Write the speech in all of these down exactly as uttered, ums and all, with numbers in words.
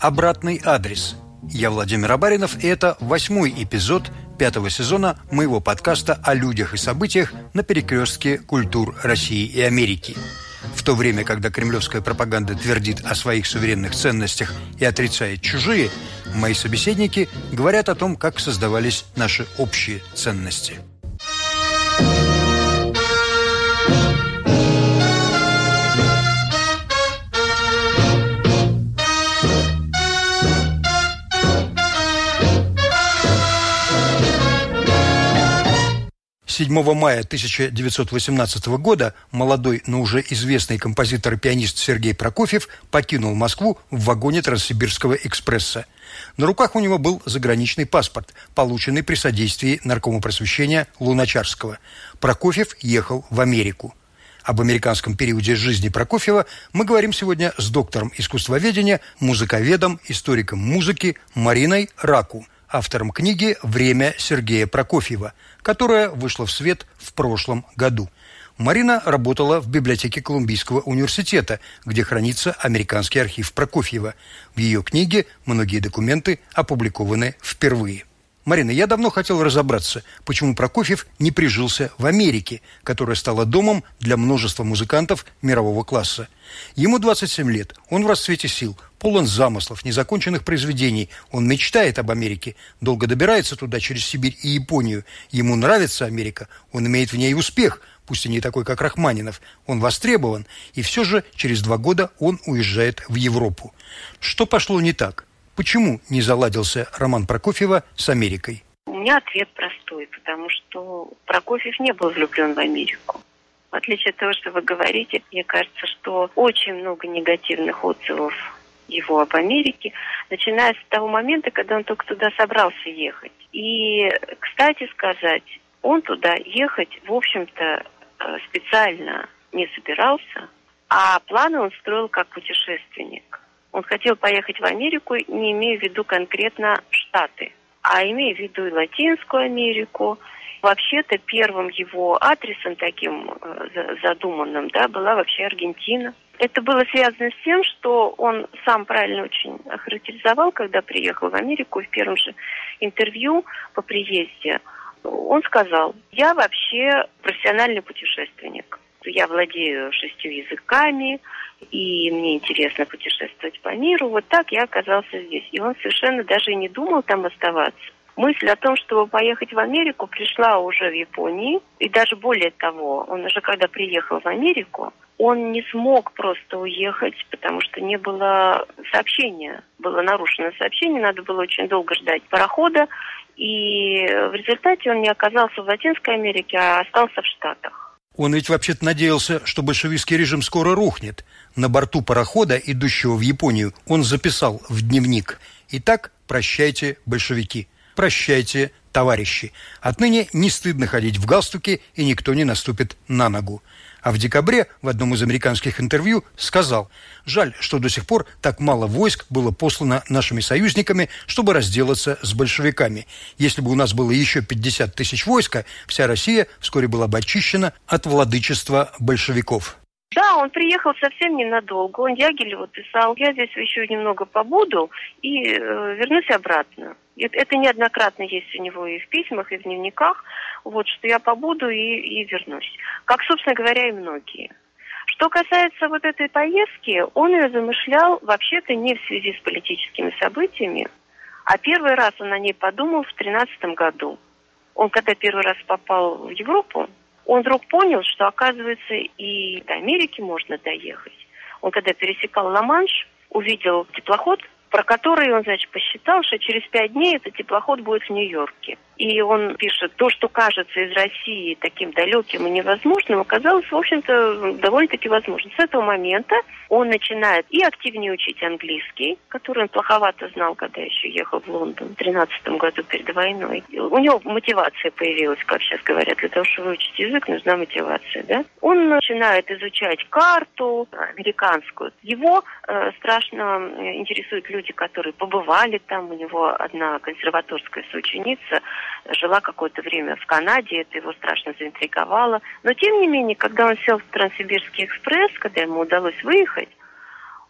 «Обратный адрес». Я Владимир Абаринов, и это восьмой эпизод пятого сезона моего подкаста о людях и событиях на перекрестке культур России и Америки. В то время, когда кремлевская пропаганда твердит о своих суверенных ценностях и отрицает чужие, мои собеседники говорят о том, как создавались наши общие ценности. седьмого мая тысяча девятьсот восемнадцатого года молодой, но уже известный композитор и пианист Сергей Прокофьев покинул Москву в вагоне Транссибирского экспресса. На руках у него был заграничный паспорт, полученный при содействии наркома просвещения Луначарского. Прокофьев ехал в Америку. Об американском периоде жизни Прокофьева мы говорим сегодня с доктором искусствоведения, музыковедом, историком музыки Мариной Раку, автором книги «Время Сергея Прокофьева», которая вышла в свет в прошлом году. Марина работала в библиотеке Колумбийского университета, где хранится американский архив Прокофьева. В ее книге многие документы опубликованы впервые. Марина, я давно хотел разобраться, почему Прокофьев не прижился в Америке, которая стала домом для множества музыкантов мирового класса. Ему двадцать семь лет, он в расцвете сил, полон замыслов, незаконченных произведений. Он мечтает об Америке, долго добирается туда через Сибирь и Японию. Ему нравится Америка, он имеет в ней успех, пусть и не такой, как Рахманинов. Он востребован, и все же через два года он уезжает в Европу. Что пошло не так? Почему не заладился роман Прокофьева с Америкой? У меня ответ простой, потому что Прокофьев не был влюблен в Америку. В отличие от того, что вы говорите, мне кажется, что очень много негативных отзывов его об Америке, начиная с того момента, когда он только туда собрался ехать. И, кстати сказать, он туда ехать, в общем-то, специально не собирался, а планы он строил как путешественник. Он хотел поехать в Америку, не имея в виду конкретно Штаты, а имея в виду и Латинскую Америку. Вообще-то первым его адресом таким задуманным, да, была вообще Аргентина. Это было связано с тем, что он сам правильно очень охарактеризовал, когда приехал в Америку, в первом же интервью по приезде. Он сказал: «Я вообще профессиональный путешественник. Я владею шестью языками, и мне интересно путешествовать по миру. Вот так я оказался здесь». И он совершенно даже и не думал там оставаться. Мысль о том, чтобы поехать в Америку, пришла уже в Японии. И даже более того, он уже когда приехал в Америку, он не смог просто уехать, потому что не было сообщения. Было нарушено сообщение, надо было очень долго ждать парохода. И в результате он не оказался в Латинской Америке, а остался в Штатах. Он ведь вообще-то надеялся, что большевистский режим скоро рухнет. На борту парохода, идущего в Японию, он записал в дневник: «Итак, прощайте, большевики, прощайте, товарищи. Отныне не стыдно ходить в галстуке, и никто не наступит на ногу». А в декабре в одном из американских интервью сказал: «Жаль, что до сих пор так мало войск было послано нашими союзниками, чтобы разделаться с большевиками. Если бы у нас было еще пятьдесят тысяч войска, вся Россия вскоре была бы очищена от владычества большевиков». Да, он приехал совсем ненадолго. Он Дягилеву писал: «Я здесь еще немного побуду и э, вернусь обратно». Это неоднократно есть у него и в письмах, и в дневниках, вот, что я побуду и, и вернусь. Как, собственно говоря, и многие. Что касается вот этой поездки, он ее замышлял вообще-то не в связи с политическими событиями, а первый раз он о ней подумал в тринадцатом году. Он, когда первый раз попал в Европу, он вдруг понял, что, оказывается, и до Америки можно доехать. Он, когда пересекал Ла-Манш, увидел теплоход, про который он, значит, посчитал, что через пять дней этот теплоход будет в Нью-Йорке. И он пишет: то, что кажется из России таким далеким и невозможным, оказалось, в общем-то, довольно-таки возможным. С этого момента он начинает и активнее учить английский, который он плоховато знал, когда еще ехал в Лондон в тринадцатом году перед войной. У него мотивация появилась, как сейчас говорят, для того, чтобы выучить язык, нужна мотивация, да? Он начинает изучать карту американскую. Его э, страшно интересуют люди, которые побывали там. У него одна консерваторская соученица жила какое-то время в Канаде, это его страшно заинтриговало. Но, тем не менее, когда он сел в Транссибирский экспресс, когда ему удалось выехать,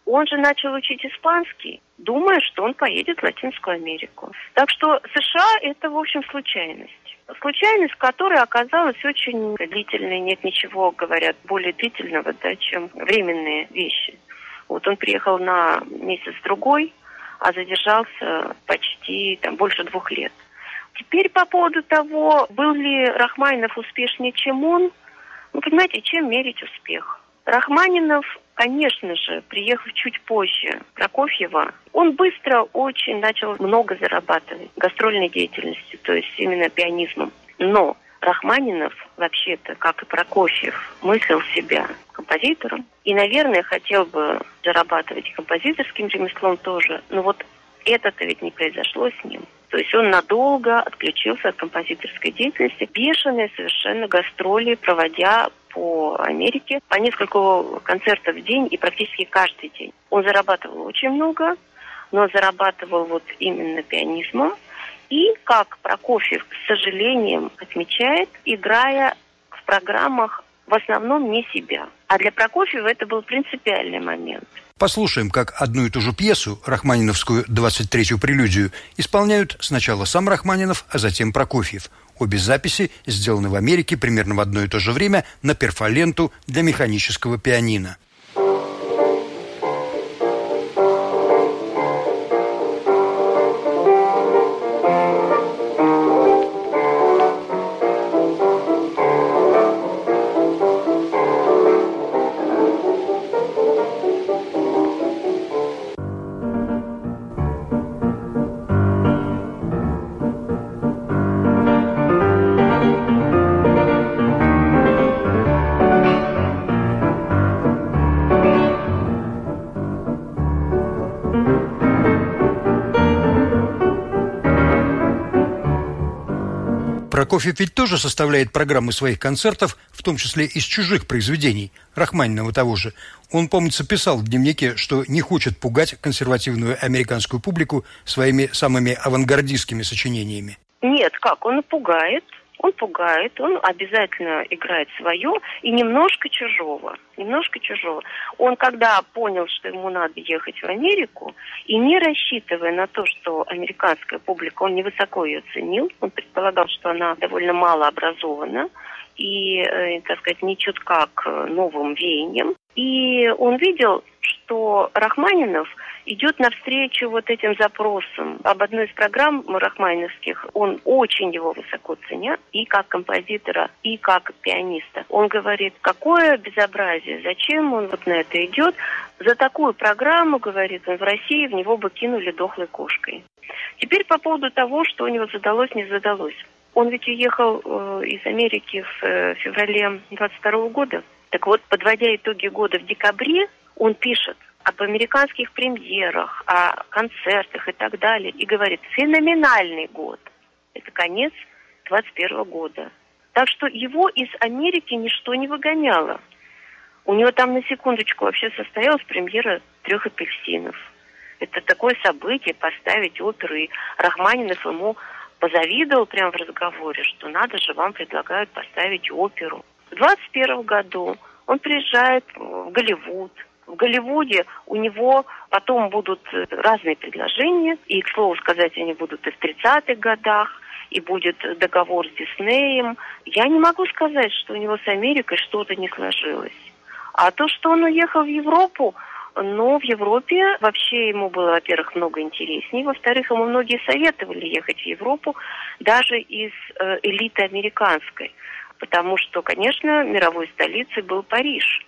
Он же начал учить испанский, думая, что он поедет в Латинскую Америку. Так что США – это, в общем, случайность. Случайность, которая оказалась очень длительной. Нет ничего, говорят, более длительного, да, чем временные вещи. Вот он приехал на месяц-другой, а задержался почти там, больше двух лет. Теперь по поводу того, был ли Рахманинов успешнее, чем он, ну, понимаете, чем мерить успех? Рахманинов, конечно же, приехав чуть позже Прокофьева, он быстро очень начал много зарабатывать гастрольной деятельностью, то есть именно пианизмом. Но Рахманинов, вообще-то, как и Прокофьев, мыслил себя композитором и, наверное, хотел бы зарабатывать композиторским ремеслом тоже. Но вот это-то ведь не произошло с ним. То есть он надолго отключился от композиторской деятельности, бешеные совершенно гастроли, проводя по Америке по несколько концертов в день и практически каждый день. Он зарабатывал очень много, но зарабатывал вот именно пианизмом. И, как Прокофьев, с сожалением, отмечает, играя в программах в основном не себя. А для Прокофьева это был принципиальный момент. Послушаем, как одну и ту же пьесу, рахманиновскую двадцать третью прелюдию, исполняют сначала сам Рахманинов, а затем Прокофьев. Обе записи сделаны в Америке примерно в одно и то же время на перфоленту для механического пианино. Прокофьев ведь тоже составляет программы своих концертов, в том числе из чужих произведений, Рахманинова того же. Он, помнится, писал в дневнике, что не хочет пугать консервативную американскую публику своими самыми авангардистскими сочинениями. Нет, как? Он пугает. Он пугает, он обязательно играет свое и немножко чужого, немножко чужого. Он, когда понял, что ему надо ехать в Америку, и не рассчитывая на то, что американская публика, он невысоко ее ценил, он предполагал, что она довольно мало образована и, э, так сказать, не чутка к новым веяниям. И он видел, что Рахманинов идет навстречу вот этим запросам. Об одной из программ рахманиновских он очень его высоко ценит, и как композитора, и как пианиста. Он говорит, какое безобразие, зачем он вот на это идет? За такую программу, говорит он, в России в него бы кинули дохлой кошкой. Теперь по поводу того, что у него задалось, не задалось. Он ведь уехал э, из Америки в э, феврале двадцать второго года. Так вот, подводя итоги года в декабре, он пишет об американских премьерах, о концертах и так далее. И говорит, феноменальный год. Это конец двадцать первого года. Так что его из Америки ничто не выгоняло. У него там на секундочку вообще состоялась премьера «Трех апельсинов». Это такое событие, поставить оперу. И Рахманинов ему позавидовал прямо в разговоре, что надо же, вам предлагают поставить оперу. В двадцать первом году он приезжает в Голливуд. В Голливуде у него потом будут разные предложения, и, к слову сказать, они будут и в тридцатых годах, и будет договор с Диснеем. Я не могу сказать, что у него с Америкой что-то не сложилось. А то, что он уехал в Европу, ну, в Европе вообще ему было, во-первых, много интереснее, во-вторых, ему многие советовали ехать в Европу, даже из э, элиты американской, потому что, конечно, мировой столицей был Париж.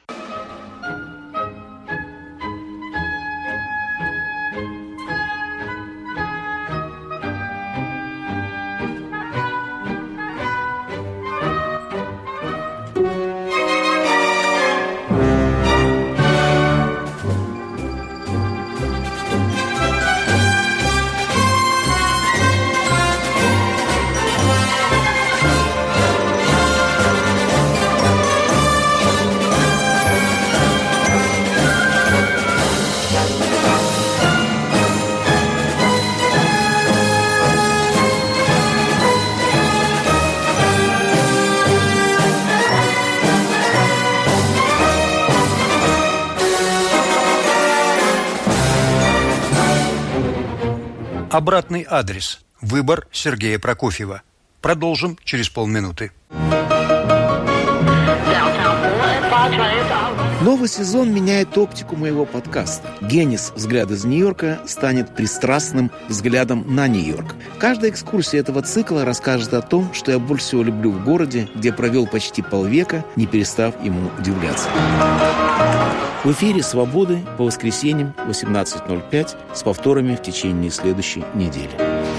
Обратный адрес. Выбор Сергея Прокофьева. Продолжим через полминуты. Новый сезон меняет оптику моего подкаста. Генис «Взгляд из Нью-Йорка» станет пристрастным взглядом на Нью-Йорк. Каждая экскурсия этого цикла расскажет о том, что я больше всего люблю в городе, где провел почти полвека, не перестав ему удивляться. В эфире «Свободы» по воскресеньям восемнадцать ноль пять с повторами в течение следующей недели.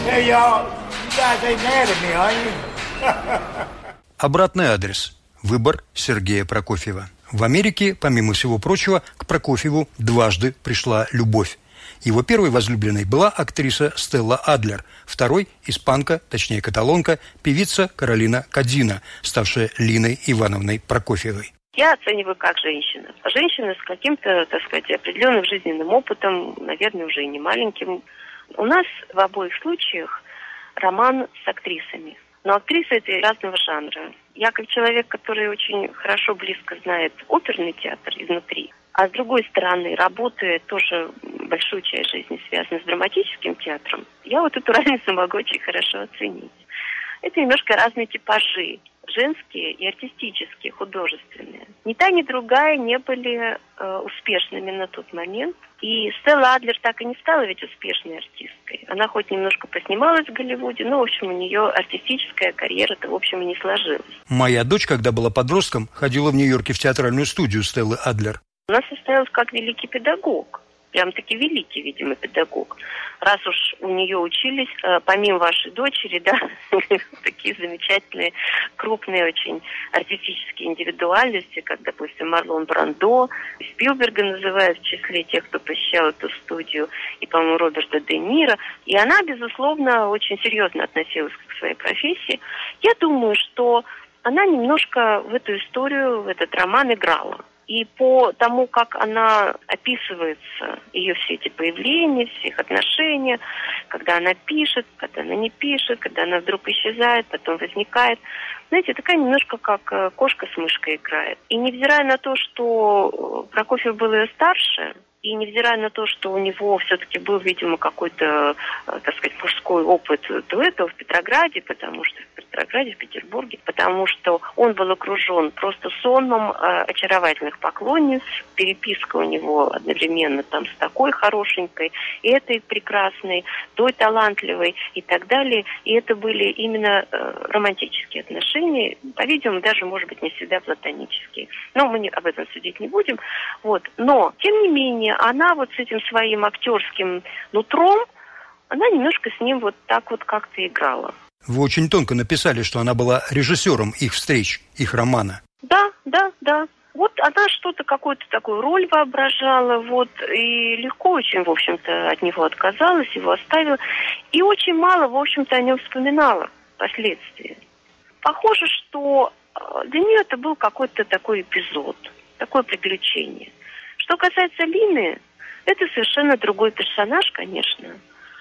Обратный адрес. Выбор Сергея Прокофьева. В Америке, помимо всего прочего, к Прокофьеву дважды пришла любовь. Его первой возлюбленной была актриса Стелла Адлер, второй – испанка, точнее каталонка, певица Каролина Кадзина, ставшая Линой Ивановной Прокофьевой. Я оцениваю как женщина. Женщина с каким-то, так сказать, определенным жизненным опытом, наверное, уже и не маленьким. У нас в обоих случаях роман с актрисами. Но актрисы это разного жанра. Я как человек, который очень хорошо, близко знает оперный театр изнутри, а с другой стороны, работая тоже большую часть жизни связана с драматическим театром, я вот эту разницу могу очень хорошо оценить. Это немножко разные типажи. Женские и артистические, художественные. Ни та, ни другая не были э, успешными на тот момент. И Стелла Адлер так и не стала ведь успешной артисткой. Она хоть немножко поснималась в Голливуде, но, в общем, у нее артистическая карьера-то, в общем, и не сложилась. Моя дочь, когда была подростком, ходила в Нью-Йорке в театральную студию Стеллы Адлер. Она состоялась как великий педагог. Прям-таки великий, видимо, педагог. Раз уж у нее учились, помимо вашей дочери, да, такие замечательные, крупные очень артистические индивидуальности, как, допустим, Марлон Брандо, Спилберга называют в числе тех, кто посещал эту студию, и, по-моему, Роберта Де Ниро. И она, безусловно, очень серьезно относилась к своей профессии. Я думаю, что она немножко в эту историю, в этот роман играла. И по тому, как она описывается, ее все эти появления, все их отношения, когда она пишет, когда она не пишет, когда она вдруг исчезает, потом возникает. Знаете, такая немножко как кошка с мышкой играет. И невзирая на то, что Прокофьев был ее старше, и невзирая на то, что у него все-таки был, видимо, какой-то, так сказать, мужской опыт до этого в Петрограде, потому что в Петрограде, в Петербурге, потому что он был окружен просто сонмом э, очаровательных поклонниц, переписка у него одновременно там с такой хорошенькой, и этой прекрасной, той талантливой и так далее. И это были именно э, романтические отношения, по-видимому, даже, может быть, не всегда платонические. Но мы не, об этом судить не будем. Вот. Но, тем не менее, она вот с этим своим актерским нутром, она немножко с ним вот так вот как-то играла. Вы очень тонко написали, что она была режиссером их встреч, их романа. Да, да, да. Вот она что-то, какую-то такую роль воображала, вот, и легко очень, в общем-то, от него отказалась, его оставила, и очень мало, в общем-то, о нем вспоминала впоследствии. Похоже, что для нее это был какой-то такой эпизод, такое приключение. Что касается Лины, это совершенно другой персонаж, конечно,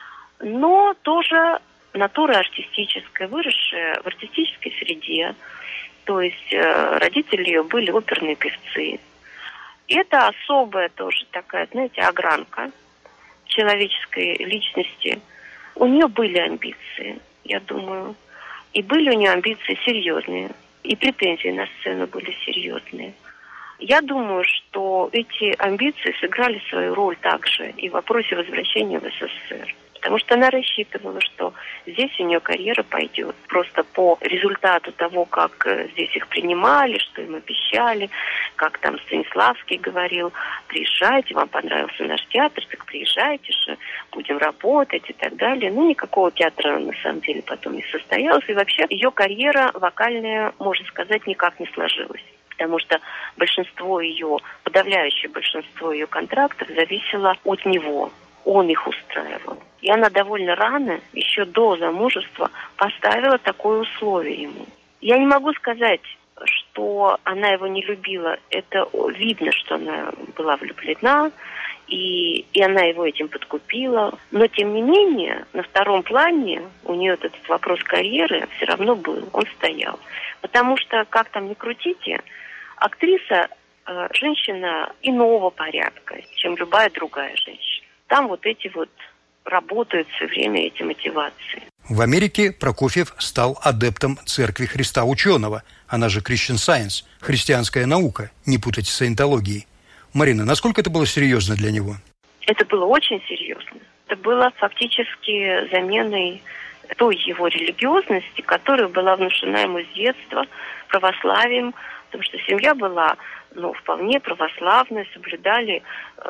но тоже натура артистическая, выросшая в артистической среде, то есть э, родители ее были оперные певцы. И это особая тоже такая, знаете, огранка человеческой личности. У нее были амбиции, я думаю, и были у нее амбиции серьезные, и претензии на сцену были серьезные. Я думаю, что эти амбиции сыграли свою роль также и в вопросе возвращения в СССР. Потому что она рассчитывала, что здесь у нее карьера пойдет. Просто по результату того, как здесь их принимали, что им обещали, как там Станиславский говорил, приезжайте, вам понравился наш театр, так приезжайте же, будем работать и так далее. Ну, никакого театра на самом деле потом не состоялось. И вообще ее карьера вокальная, можно сказать, никак не сложилась. Потому что большинство ее, подавляющее большинство ее контрактов зависело от него. Он их устраивал. И она довольно рано, еще до замужества, поставила такое условие ему. Я не могу сказать, что она его не любила. Это видно, что она была влюблена, и, и она его этим подкупила. Но, тем не менее, на втором плане у нее этот вопрос карьеры все равно был, он стоял. Потому что, как там ни крутите, актриса э, женщина иного порядка, чем любая другая женщина. Там вот эти вот работают все время эти мотивации. В Америке Прокофьев стал адептом Церкви Христа Ученого, она же Christian Science, христианская наука, не путать с саентологией. Марина, насколько это было серьезно для него? Это было очень серьезно. Это было фактически заменой той его религиозности, которая была внушена ему с детства православием, потому что семья была ну, вполне православная, соблюдали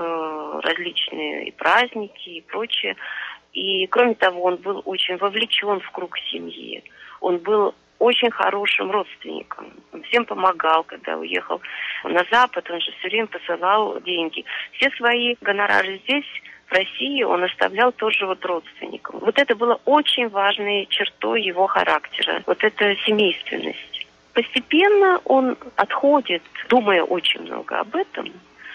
э, различные и праздники и прочее. И, кроме того, он был очень вовлечен в круг семьи. Он был очень хорошим родственником. Он всем помогал, когда уехал на Запад, он же все время посылал деньги. Все свои гонорары здесь, в России, он оставлял тоже вот родственникам. Вот это было очень важной чертой его характера, вот эта семейственность. Постепенно он отходит, думая очень много об этом,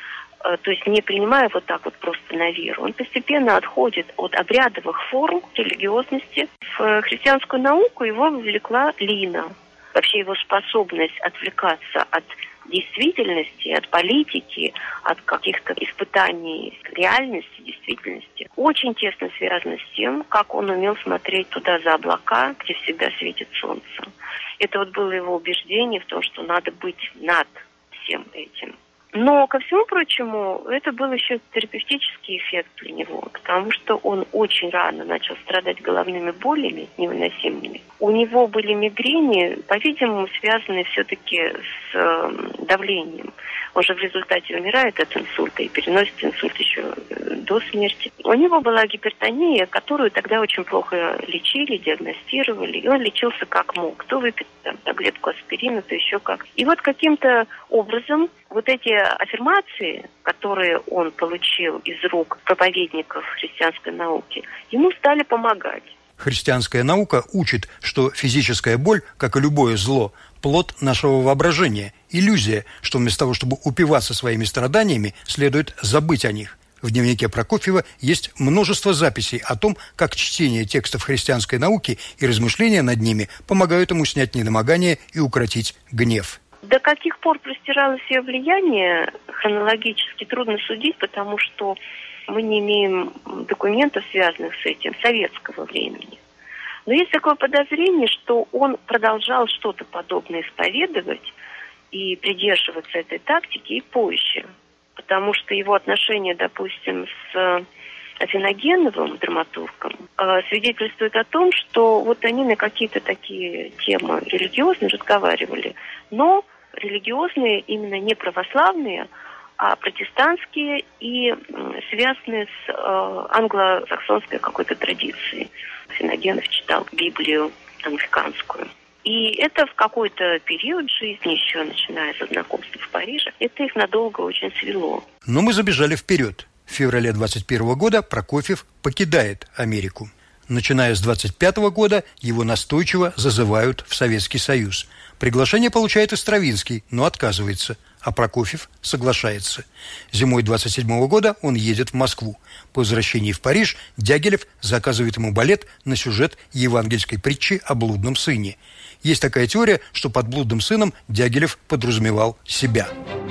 то есть не принимая вот так вот просто на веру. Он постепенно отходит от обрядовых форм религиозности. В христианскую науку его вовлекла Лина. Вообще его способность отвлекаться от действительности, от политики, от каких-то испытаний реальности, действительности, очень тесно связано с тем, как он умел смотреть туда за облака, где всегда светит солнце. Это вот было его убеждение в том, что надо быть над всем этим. Но, ко всему прочему, это был еще терапевтический эффект для него, потому что он очень рано начал страдать головными болями невыносимыми. У него были мигрени, по-видимому, связанные все-таки с э, давлением. Он же в результате умирает от инсульта и переносит инсульт еще до смерти. У него была гипертония, которую тогда очень плохо лечили, диагностировали, и он лечился как мог. То выпить там, таблетку аспирина, то еще как. И вот каким-то образом вот эти аффирмации, которые он получил из рук проповедников христианской науки, ему стали помогать. Христианская наука учит, что физическая боль, как и любое зло, плод нашего воображения, иллюзия, что вместо того, чтобы упиваться своими страданиями, следует забыть о них. В дневнике Прокофьева есть множество записей о том, как чтение текстов христианской науки и размышления над ними помогают ему снять недомогание и укротить гнев. До каких пор простиралось ее влияние, хронологически трудно судить, потому что мы не имеем документов, связанных с этим, советского времени. Но есть такое подозрение, что он продолжал что-то подобное исповедовать и придерживаться этой тактики и позже. Потому что его отношения, допустим, с Афиногеновым, драматургом, свидетельствуют о том, что вот они на какие-то такие темы религиозные разговаривали, но религиозные именно не православные, а протестантские и связанные с э, англосаксонской какой-то традицией. Афиногенов читал Библию англиканскую. И это в какой-то период жизни, еще начиная со знакомства в Париже, это их надолго очень свело. Но мы забежали вперед. В феврале двадцать первого года Прокофьев покидает Америку. Начиная с двадцать пятого года его настойчиво зазывают в Советский Союз. Приглашение получает и Стравинский, но отказывается, а Прокофьев соглашается. Зимой двадцать седьмого года он едет в Москву. По возвращении в Париж Дягилев заказывает ему балет на сюжет евангельской притчи о блудном сыне. Есть такая теория, что под блудным сыном Дягилев подразумевал себя.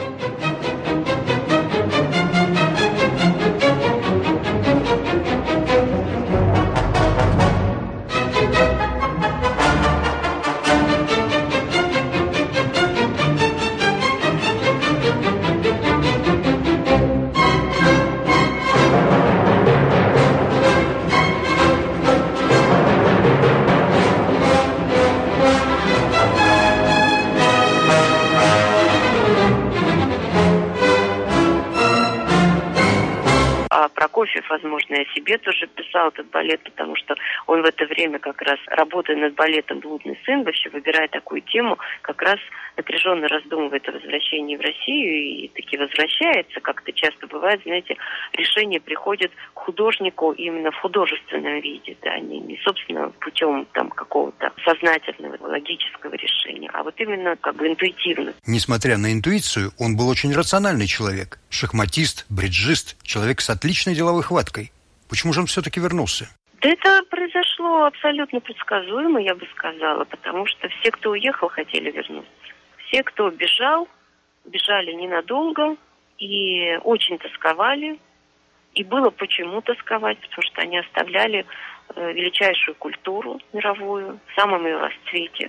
Прокофьев, возможно, и о себе тоже писал этот балет, потому что он в это время как раз, работая над балетом «Блудный сын», вообще выбирая такую тему, как раз напряженно раздумывает о возвращении в Россию и таки возвращается. Как это часто бывает, знаете, решение приходит к художнику именно в художественном виде, да, не, не собственно, путем там какого-то сознательного, логического решения, а вот именно как бы интуитивно. Несмотря на интуицию, он был очень рациональный человек. Шахматист, бриджист, человек с отличной деловой хваткой. Почему же он все-таки вернулся? Да это произошло абсолютно предсказуемо, я бы сказала, потому что все, кто уехал, хотели вернуться. Все, кто бежал, бежали ненадолго и очень тосковали И было почему тосковать, потому что они оставляли величайшую культуру мировую в самом ее расцвете.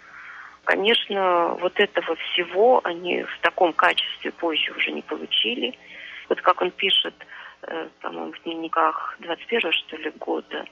Конечно, вот этого всего они в таком качестве позже уже не получили. Вот как он пишет, по-моему, в дневниках двадцать первого, что ли, года,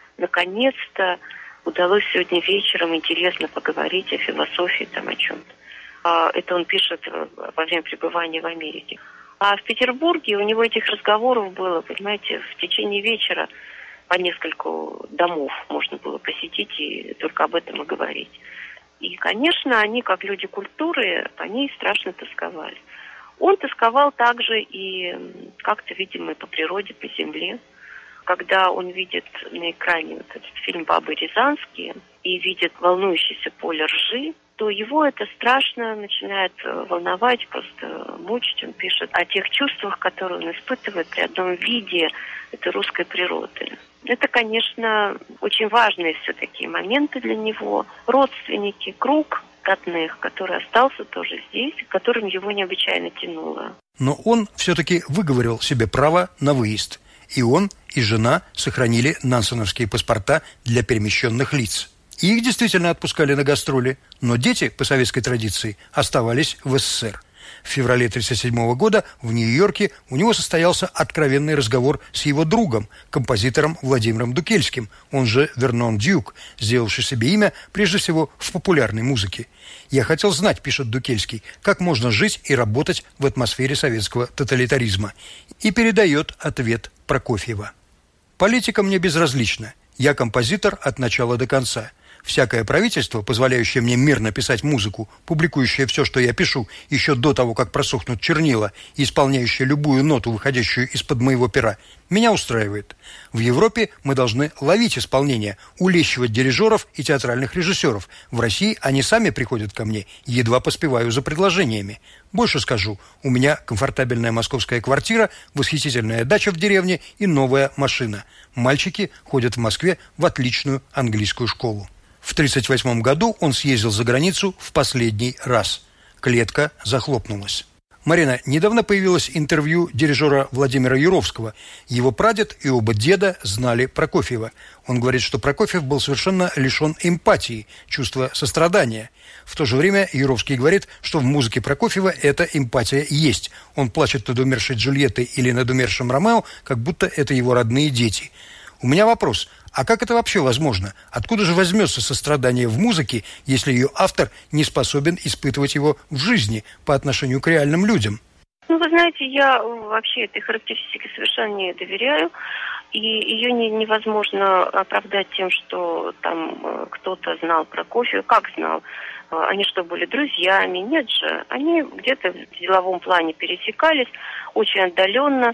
наконец-то удалось сегодня вечером интересно поговорить о философии, там, о чем-то. Это он пишет во время пребывания в Америке. А в Петербурге у него этих разговоров было, понимаете, в течение вечера по нескольку домов можно было посетить и только об этом и говорить. И, конечно, они, как люди культуры, они страшно тосковали. Он тосковал также и как-то, видимо, по природе, по земле. Когда он видит на экране вот этот фильм «Бабы Рязанские» и видит волнующееся поле ржи, то его это страшно начинает волновать, просто мучить. Он пишет о тех чувствах, которые он испытывает при одном виде этой русской природы. Это, конечно, очень важные все-таки моменты для него. Родственники, круг родных, который остался тоже здесь, которым его необычайно тянуло. Но он все-таки выговорил себе право на выезд. И он, и жена сохранили нансеновские паспорта для перемещенных лиц. И их действительно отпускали на гастроли, но дети, по советской традиции, оставались в СССР. В феврале тысяча девятьсот тридцать седьмого года в Нью-Йорке у него состоялся откровенный разговор с его другом, композитором Владимиром Дукельским, он же Вернон Дьюк, сделавший себе имя прежде всего в популярной музыке. «Я хотел знать, — пишет Дукельский, — как можно жить и работать в атмосфере советского тоталитаризма». И передает ответ Прокофьева. «Политика мне безразлична. Я композитор от начала до конца. Всякое правительство, позволяющее мне мирно писать музыку, публикующее все, что я пишу, еще до того, как просохнут чернила, и исполняющее любую ноту, выходящую из-под моего пера, меня устраивает. В Европе мы должны ловить исполнение, улещивать дирижеров и театральных режиссеров. В России они сами приходят ко мне, едва поспеваю за предложениями. Больше скажу, у меня комфортабельная московская квартира, восхитительная дача в деревне и новая машина. Мальчики ходят в Москве в отличную английскую школу». В тысяча девятьсот тридцать восьмом году он съездил за границу в последний раз. Клетка захлопнулась. Марина, недавно появилось интервью дирижера Владимира Юровского. Его прадед и оба деда знали Прокофьева. Он говорит, что Прокофьев был совершенно лишен эмпатии, чувства сострадания. В то же время Юровский говорит, что в музыке Прокофьева эта эмпатия есть. Он плачет над умершей Джульеттой или над умершим Ромео, как будто это его родные дети. У меня вопрос. А как это вообще возможно? Откуда же возьмется сострадание в музыке, если ее автор не способен испытывать его в жизни по отношению к реальным людям? Ну, вы знаете, я вообще этой характеристике совершенно не доверяю. И ее не, невозможно оправдать тем, что там кто-то знал Прокофьева. Как знал? Они что, были друзьями? Нет же. Они где-то в деловом плане пересекались, очень отдаленно.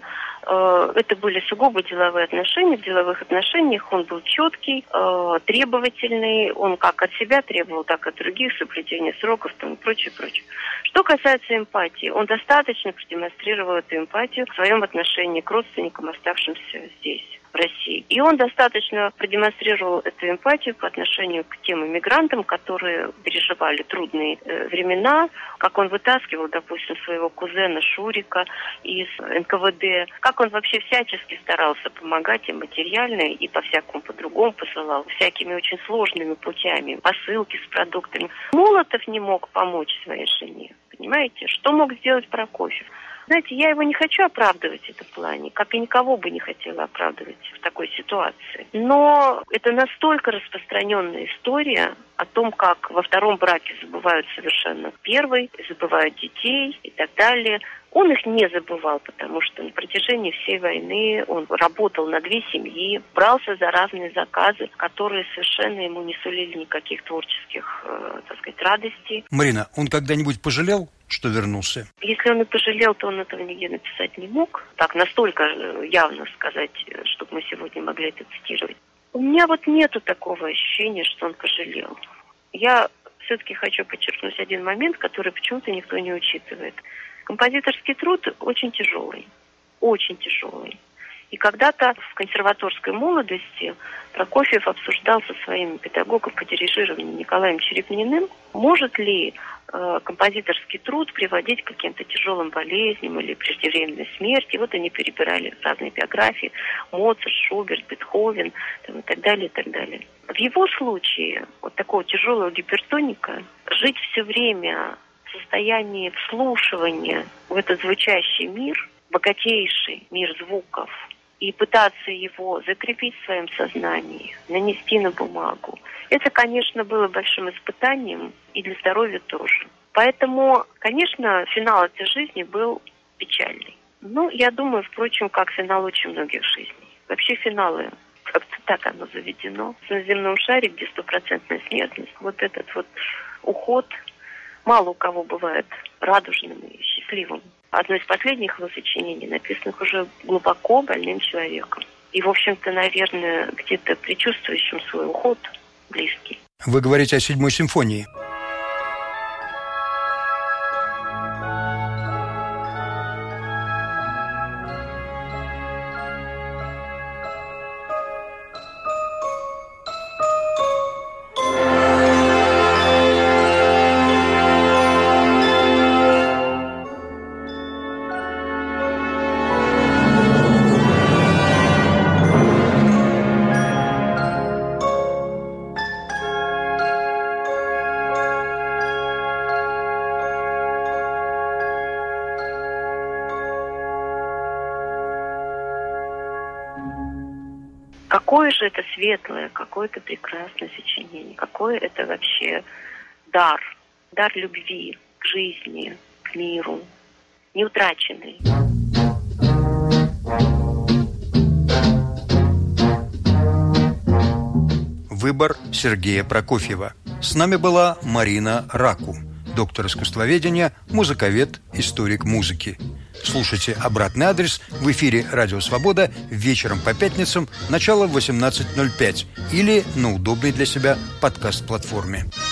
Это были сугубо деловые отношения. В деловых отношениях он был четкий, требовательный. Он как от себя требовал, так и от других, соблюдение сроков там, и прочее, прочее. Что касается эмпатии, он достаточно продемонстрировал эту эмпатию в своем отношении к родственникам, оставшимся здесь, в России. И он достаточно продемонстрировал эту эмпатию по отношению к тем иммигрантам, которые переживали трудные э, времена, как он вытаскивал, допустим, своего кузена Шурика из эн ка вэ дэ, как он вообще всячески старался помогать им материально и по-всякому по-другому посылал, всякими очень сложными путями, посылки с продуктами. Молотов не мог помочь своей жене, понимаете? Что мог сделать Прокофьев? Знаете, я его не хочу оправдывать в этом плане, как и никого бы не хотела оправдывать в такой ситуации. Но это настолько распространенная история о том, как во втором браке забывают совершенно первый, забывают детей и так далее. Он их не забывал, потому что на протяжении всей войны он работал на две семьи, брался за разные заказы, которые совершенно ему не сулили никаких творческих, э, так сказать, радостей. Марина, он когда-нибудь пожалел, что вернулся? Если он и пожалел, то он этого нигде написать не мог. Так настолько явно сказать, чтобы мы сегодня могли это цитировать. У меня вот нету такого ощущения, что он пожалел. Я все-таки хочу подчеркнуть один момент, который почему-то никто не учитывает. Композиторский труд очень тяжелый, очень тяжелый. И когда-то в консерваторской молодости Прокофьев обсуждал со своим педагогом по дирижированию Николаем Черепниным Может ли э, композиторский труд приводить к каким-то тяжелым болезням или преждевременной смерти? Вот они перебирали разные биографии: Моцарт, Шуберт, Бетховен, там, и так далее, и так далее. В его случае, вот такого тяжелого гипертоника, жить все время в состоянии вслушивания в этот звучащий мир, богатейший мир звуков, и пытаться его закрепить в своем сознании, нанести на бумагу, это, конечно, было большим испытанием и для здоровья тоже. Поэтому, конечно, финал этой жизни был печальный. Ну, я думаю, впрочем, как финал очень многих жизней. Вообще финалы, как-то так оно заведено. На земном шаре, где стопроцентная смертность, вот этот вот уход мало у кого бывает радужным и счастливым. Одно из последних его сочинений, написанных уже глубоко больным человеком. И, в общем-то, наверное, где-то предчувствующим свой уход близкий. Вы говорите о седьмой симфонии. Какое же это светлое, какое это прекрасное сочинение, какой это вообще дар, дар любви к жизни, к миру, неутраченный. Выбор Сергея Прокофьева. С нами была Марина Раку, доктор искусствоведения, музыковед, историк музыки. Слушайте «Обратный адрес» в эфире «Радио Свобода» вечером по пятницам, начало в восемнадцать ноль пять или на удобной для себя подкаст-платформе.